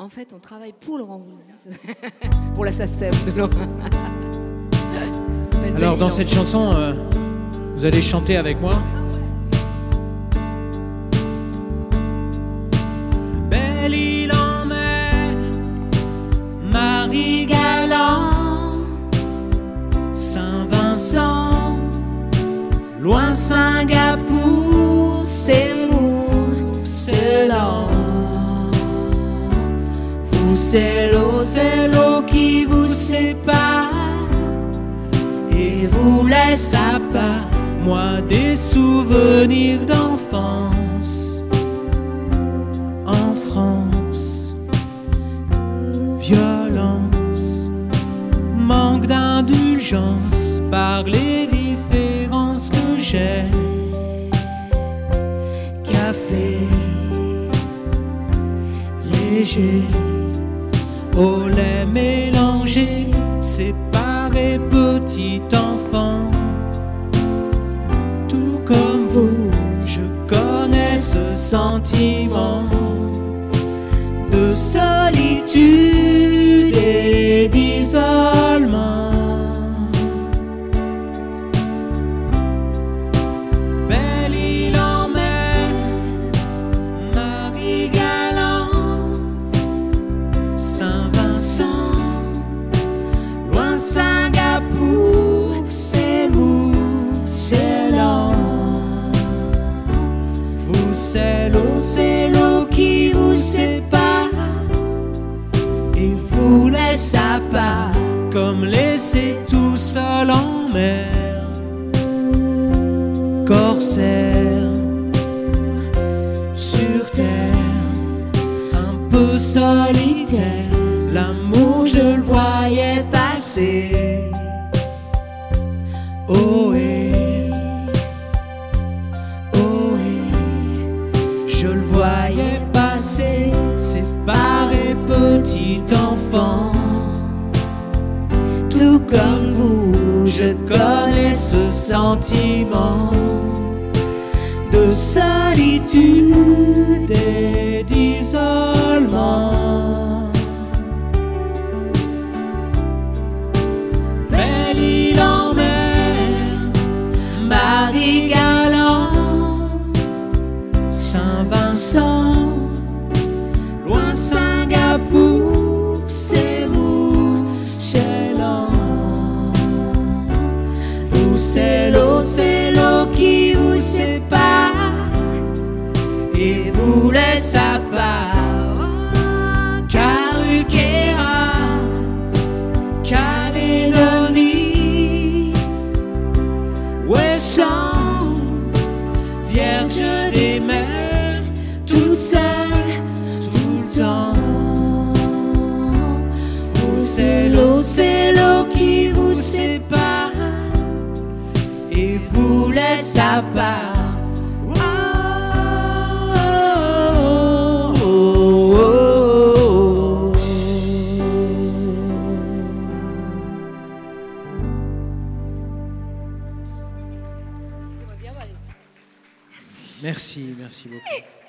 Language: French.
En fait, on travaille pour Laurent Voulzy, pour la SACEM de Laurent. Alors, dans cette chanson, vous allez chanter avec moi. Belle-Île en mer, Marie-Galante, Saint-Vincent, loin Singapour, Seymour, c'est lent. Vous, c'est l'eau qui vous sépare et vous laisse à part. Moi, des souvenirs d'enfance en France. Violence, manque d'indulgence par les différences que j'ai. Café léger, au lait mélangé, séparé, petit enfant. Tout comme vous, je connais ce sentiment de solitude et d'isolement. Belle-Île en mer, Marie-Galante, Saint-Vincent, loin Singapour, Seymour, c'est lent. Vous, c'est l'eau qui vous sépare et vous laisse à part, comme laissé tout seul en mer. Corsaire sur terre, un peu solitaire, l'amour je le voyais passer. Ohé, ohé, je le voyais passer, séparé, petit enfant. Tout comme vous, je connais ce sentiment de solitude et d'isolement. Belle-Île en mer, Marie-Galante, Saint-Vincent, loin Singapour, Seymour, Ceylan. Vous, c'est l'eau qui vous sépare et vous laisse à part. Caruquera, Calédonie, Ouessant, Vierge des mers, toute seule, tout le temps. Vous, c'est l'eau qui vous sépare et vous laisse à part. Merci, merci beaucoup.